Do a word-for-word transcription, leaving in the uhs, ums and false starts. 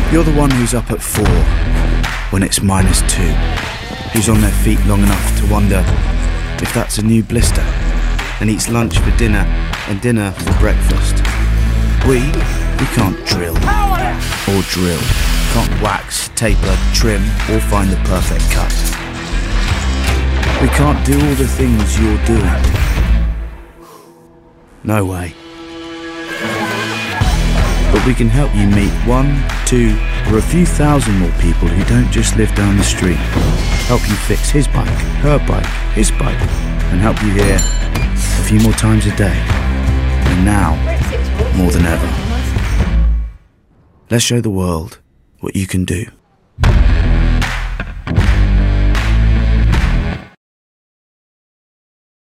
You're the one who's up at four when it's minus two, who's on their feet long enough to wonder if that's a new blister, and eats lunch for dinner and dinner for breakfast. We, we can't drill or drill, can't wax, taper, trim or find the perfect cut. We can't do all the things you're doing. No way. But we can help you meet one, two, or a few thousand more people who don't just live down the street. Help you fix his bike, her bike, his bike, and help you hear a few more times a day. And now, more than ever. Let's show the world what you can do.